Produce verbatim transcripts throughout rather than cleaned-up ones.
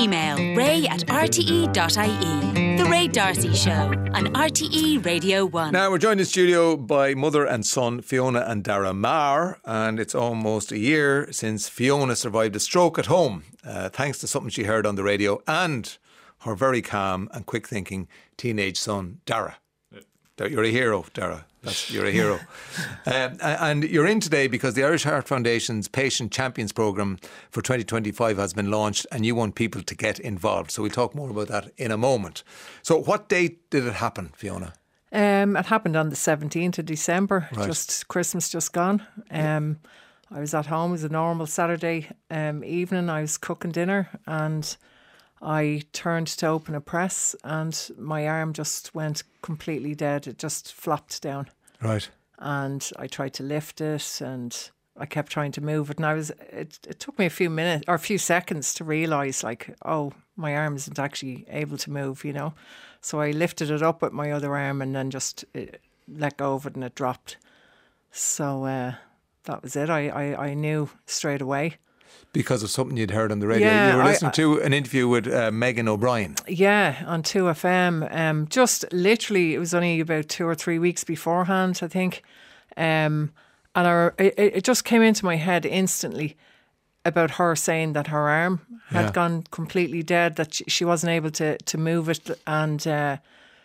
email ray at r t e dot i e. The Ray D'Arcy Show on R T E Radio one. Now we're joined in studio by mother and son Fiona and Dara Maher, and it's almost a year since Fiona survived a stroke at home, uh, thanks to something she heard on the radio and her very calm and quick thinking teenage son Dara. You're a hero, Dara. That's, you're a hero. um, and you're in today because the Irish Heart Foundation's Patient Champions Programme for twenty twenty-five has been launched, and you want people to get involved. So we'll talk more about that in a moment. So what date did it happen, Fiona? Um, it happened on the seventeenth of December, Right. just Christmas just gone. Um, I was at home. It was a normal Saturday um, evening. I was cooking dinner and I turned to open a press and my arm just went completely dead. It just flopped down. Right. And I tried to lift it and I kept trying to move it. And I was, it, it took me a few minutes or a few seconds to realise, like, oh, my arm isn't actually able to move, you know. So I lifted it up with my other arm and then just uh, let go of it and it dropped. So uh, that was it. I, I, I knew straight away. Because of something you'd heard on the radio. Yeah, you were listening I, to an interview with uh, Megan O'Brien. Yeah, on two F M. Um, just literally, it was only about two or three weeks beforehand, I think. Um, and our, it, it just came into my head instantly about her saying that her arm had Yeah. gone completely dead, that she, she wasn't able to, to move it. And uh,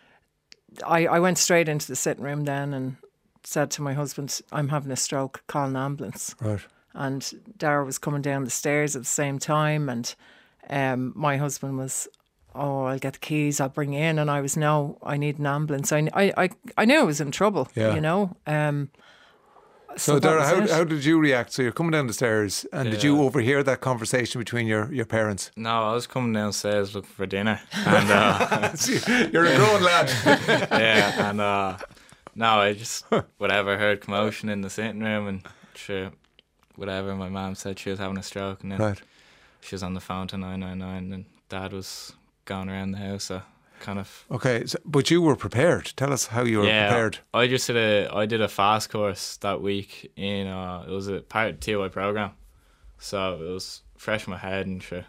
I, I went straight into the sitting room then and said to my husband, I'm having a stroke, call an ambulance. Right. And Dara was coming down the stairs at the same time, and um, my husband was, oh, I'll get the keys, I'll bring you in. And I was, no, I need an ambulance. I, I, I, I knew I was in trouble, Yeah. you know. Um, So, so that Dara, was how, it. how did you react? So you're coming down the stairs, and did Yeah. you overhear that conversation between your, your parents? No, I was coming downstairs looking for dinner, and uh, You're a grown lad. yeah, and uh, no, I just whatever heard commotion in the sitting room, and sure, whatever. My mum said she was having a stroke, and then Right. she was on the phone to nine nine nine, and Dad was going around the house, so kind of. Okay, so, but you were prepared. Tell us how you were yeah, prepared. I just did a I did a fast course that week in uh, it was a part of the T O I program, so it was fresh in my head, and sure,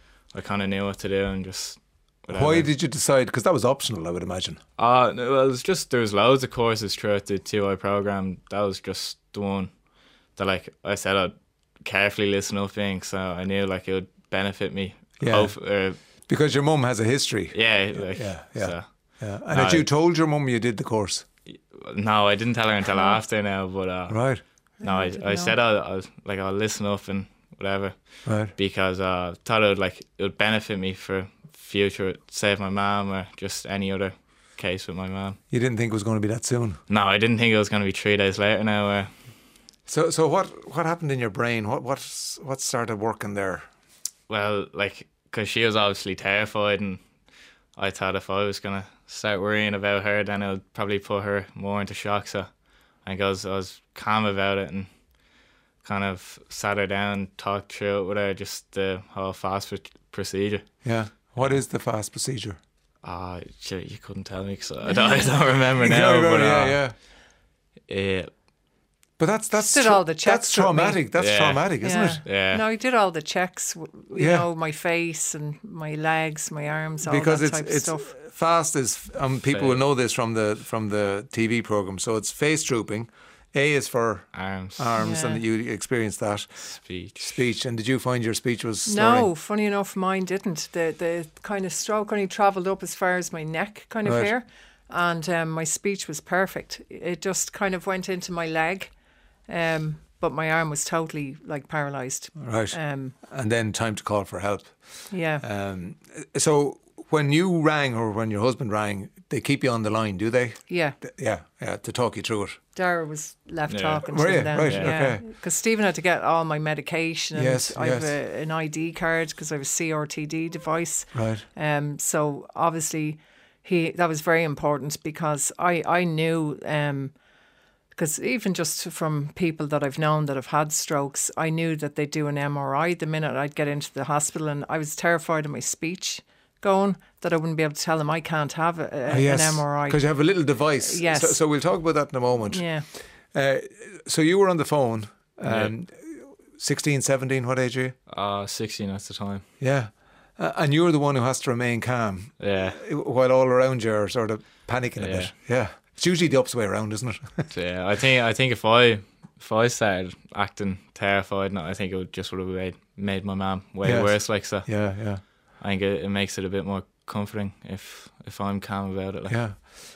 I kind of knew what to do, and just. Whatever. Why did you decide? Because that was optional, I would imagine. Uh, no, well, it was just, there was loads of courses throughout the T O I program. That was just the one that, like I said, I'd carefully listen up in, so I knew like it would benefit me. Yeah. Both, uh, Because your mum has a history. yeah, like, Yeah, yeah. So. Yeah. And No, had you I- told your mum you did the course? No, I didn't tell her until after now, but uh, Right, no, I, didn't I know. said I'll, I'll like I'll listen up and whatever, right. because uh, I thought it would like it would benefit me for future, save my mum or just any other case with my mum. You didn't think it was going to be that soon. No, I didn't think it was going to be three days later now. Uh, So, so what, what happened in your brain? What, what, what started working there? Well, like, because she was obviously terrified, and I thought if I was going to start worrying about her, then it would probably put her more into shock. So I think I was, I was calm about it and kind of sat her down, talked through it with her, just the whole fast pr- procedure. Yeah. What is the fast procedure? Ah, uh, you couldn't tell me because I don't, I don't remember You now. can't remember, but, uh, yeah, yeah. yeah. But that's that's Did all the checks that's with me. traumatic. That's Yeah. traumatic, isn't yeah. it? Yeah. No, I did all the checks, w- you Yeah. know, my face and my legs, my arms, all Because that it's type it's of stuff. fast is um, people Fa- will know this from the from the T V program. So it's face drooping. A is for Arms, arms, Yeah. and you experienced that. speech. Speech. And did you find your speech was No, slurring? funny enough, mine didn't. The the kind of stroke only travelled up as far as my neck, kind of Right. here, and um, my speech was perfect. It just kind of went into my leg, um, but my arm was totally like paralysed. Right. Um, And then time to call for help. yeah, Um, so when you rang or when your husband rang, they keep you on the line, do they? yeah. Th- Yeah, yeah, to talk you through it. Dara was left Yeah. talking Were to you? them then. Right, yeah. okay. Because Stephen had to get all my medication and Yes, I have yes. a, an I D card because I have a C R T D device. Right. Um, so obviously he that was very important because I, I knew um, because even just from people that I've known that have had strokes, I knew that they'd do an M R I the minute I'd get into the hospital, and I was terrified of my speech going, that I wouldn't be able to tell them I can't have a, a, Ah, yes, an M R I. because you have a little device. Yes. So, so we'll talk about that in a moment. Yeah. Uh, so you were on the phone, um, sixteen, seventeen, what age are you? Uh, sixteen at the time. Yeah. Uh, and you're the one who has to remain calm. Yeah. While all around you are sort of panicking a Yeah. bit. Yeah. It's usually the opposite way around, isn't it? So, yeah, I think I think if I if I started acting terrified, I think it would just would have made made my mum way Yes. worse. Like so, yeah, yeah, I think it, it makes it a bit more comforting if if I'm calm about it. Like. yeah.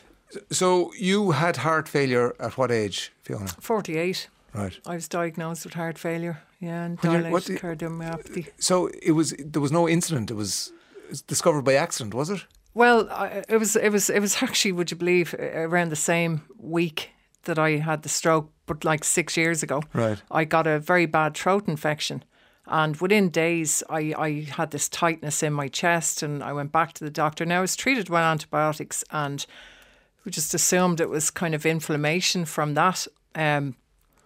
So you had heart failure at what age, Fiona? forty-eight. Right. I was diagnosed with heart failure. Yeah, and When you- what dilated do you- cardiomyopathy. So it was. There was no incident. It was, it was discovered by accident, was it? Well, I, it was it was it was actually, would you believe, around the same week that I had the stroke, but like six years ago. Right. I got a very bad throat infection, and within days I, I had this tightness in my chest, and I went back to the doctor. Now I was treated with antibiotics, and we just assumed it was kind of inflammation from that. Um,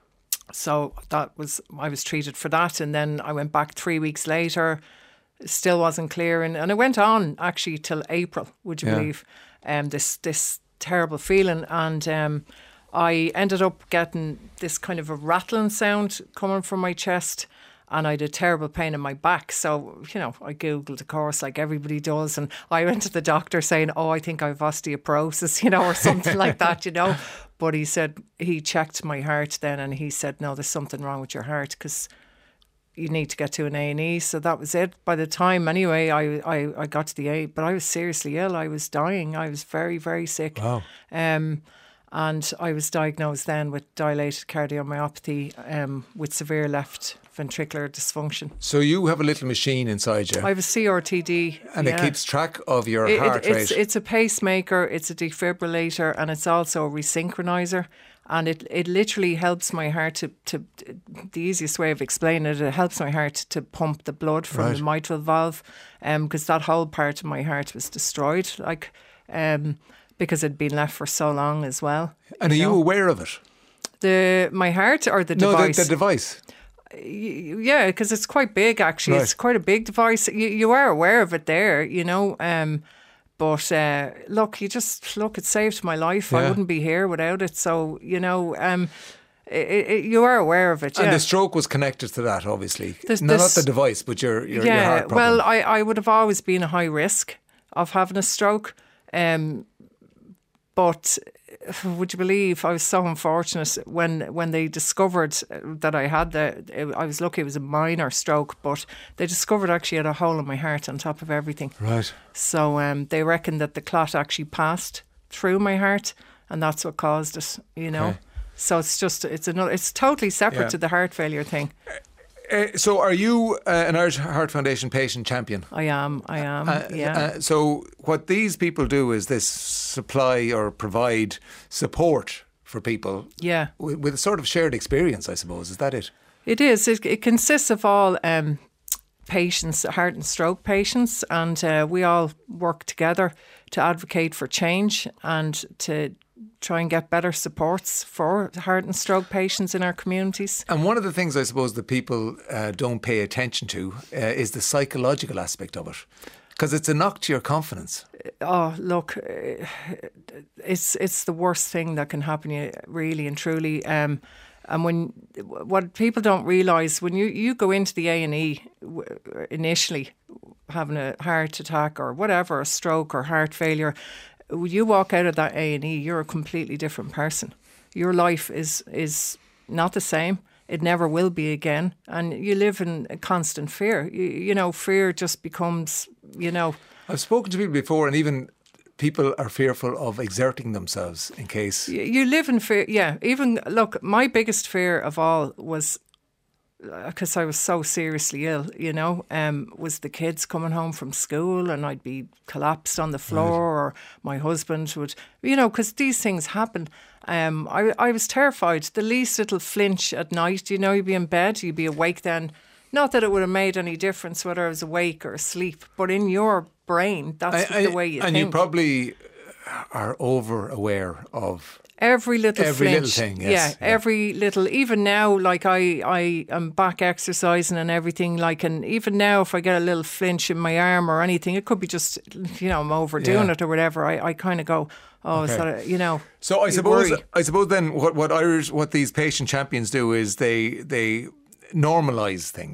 so that was I was treated for that, and then I went back three weeks later. Still wasn't clear, and, and it went on actually till April. Would you Yeah. believe? Um, this this terrible feeling, and um, I ended up getting this kind of a rattling sound coming from my chest, and I had a terrible pain in my back. So, you know, I Googled, of course, like everybody does, and I went to the doctor saying, oh, I think I have osteoporosis, you know, or something like that, you know. But he said, he checked my heart then, and he said, no, there's something wrong with your heart, because you need to get to an A and E. So that was it. By the time, anyway, I, I, I got to the A, but I was seriously ill. I was dying. I was very, very sick. Wow. Um, and I was diagnosed then with dilated cardiomyopathy um, with severe left ventricular dysfunction. So you have a little machine inside you, I have a C R T D. and yeah. it keeps track of your It- it- heart it's, rate. it's a pacemaker, it's a defibrillator, and it's also a resynchronizer. And it, it literally helps my heart to, to, the easiest way of explaining it, it helps my heart to pump the blood from Right. the mitral valve, because that whole part of my heart was destroyed, like, um, because it'd been left for so long as well. and are you know. aware of it? The my heart or the No, the, device? the device. Y- yeah, because it's quite big actually. Right. It's quite a big device. You, you are aware of it there, you know. Um, but uh, look, you just look. It saved my life. I Yeah. wouldn't be here without it. So you know, um, it, it, you are aware of it. And Yeah. the stroke was connected to that, obviously. This- no, not this- the device, but your, your, your yeah. heart problem. Well, I, I would have always been a high risk of having a stroke. Um, but would you believe I was so unfortunate when when they discovered that I had the, I was lucky it was a minor stroke, but they discovered actually I had a hole in my heart on top of everything. Right. So um, they reckon that the clot actually passed through my heart, and that's what caused it, you know. Okay. So it's just, it's another, it's totally separate Yeah. to the heart failure thing. Uh, so are you uh, an Irish Heart Foundation patient champion? I am, I am, Uh, yeah. uh, so what these people do is this supply or provide support for people yeah. with, with a sort of shared experience, I suppose. Is that it? It is. It, it consists of all um, patients, heart and stroke patients, and uh, we all work together to advocate for change and to try and get better supports for heart and stroke patients in our communities. And one of the things I suppose that people uh, don't pay attention to uh, is the psychological aspect of it. Because it's a knock to your confidence. Oh, look, uh, it's it's the worst thing that can happen to you, really and truly. Um, and when what people don't realise, when you, you go into the A and E initially, having a heart attack or whatever, a stroke or heart failure, when you walk out of that A and E, you're a completely different person. Your life is is not the same. It never will be again. And you live in a constant fear. You, you know, fear just becomes, you know... I've spoken to people before, and even people are fearful of exerting themselves in case. You, you live in fear. Yeah. Even, look, my biggest fear of all was, because I was so seriously ill, you know, um, was the kids coming home from school and I'd be collapsed on the floor, right. Or my husband would, you know, because these things happen. Um, I, I was terrified. The least little flinch at night, you know, you'd be in bed, you'd be awake then. Not that it would have made any difference whether I was awake or asleep, but in your brain, that's I, I, the way you and think. And you probably are over aware of every little every flinch. little thing. Yes, yeah, yeah, every little. Even now, like I, I am back exercising and everything. Like, and even now, if I get a little flinch in my arm or anything, it could be just, you know, I'm overdoing Yeah. it or whatever. I, I kind of go, oh, Okay. is that a, you know? So I you suppose worry. I suppose then what what Irish what these patient champions do is they they normalise things.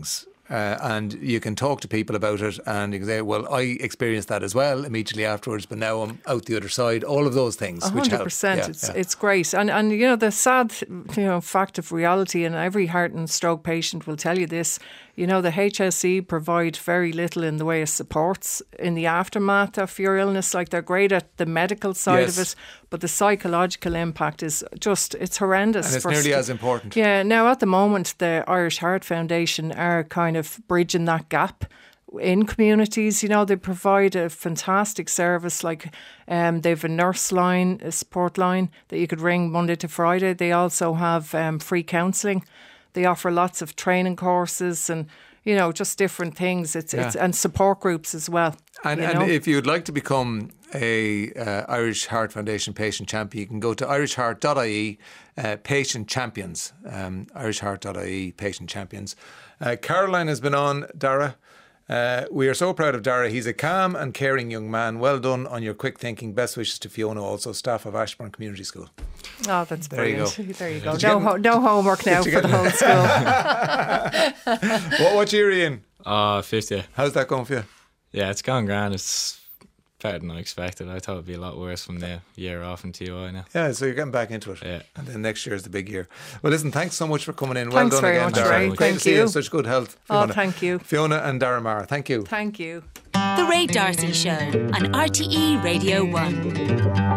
uh, and you can talk to people about it, and you can say, well, I experienced that as well immediately afterwards, but now I'm out the other side. All of those things, one which hundred help. percent. Yeah, it's yeah. it's great, and and you know the sad you know fact of reality, and every heart and stroke patient will tell you this. You know, the H S E provide very little in the way of supports in the aftermath of your illness. Like, they're great at the medical side Yes. of it, but the psychological impact is just, it's horrendous. And it's for nearly st- as important. Yeah, now at the moment, the Irish Heart Foundation are kind of bridging that gap in communities. You know, they provide a fantastic service. Like, um, they have a nurse line, a support line that you could ring Monday to Friday. They also have um, free counselling. They offer lots of training courses and, you know, just different things. It's Yeah. it's and support groups as well. And, you and know? if you'd like to become a uh, Irish Heart Foundation patient champion, you can go to irish heart dot I E, uh, patient champions, um, irish heart dot I E, patient champions. Uh, Caroline has been on, Dara. Uh, we are so proud of Dara. He's a calm and caring young man. Well done on your quick thinking. Best wishes to Fiona, also staff of Ashbourne Community School. Oh, that's There you brilliant. go. There you go. Did you No, get- ho- no homework now you for the get- whole school. What, what year are you in? Oh, fifth year. How's that going for you? Yeah, it's gone grand. It's better than I expected. I thought it'd be a lot worse from the year off in T O I now. Yeah, so you're getting back into it. Yeah. And then next year is the big year. Well, listen, thanks so much for coming in. Well Thanks done very again, much, Dara. Ray. Great Thank to see you you. in such good health. Oh, Fiona. thank you. Fiona and Dara Mara, thank you. Thank you. The Ray D'Arcy Show on R T E Radio one.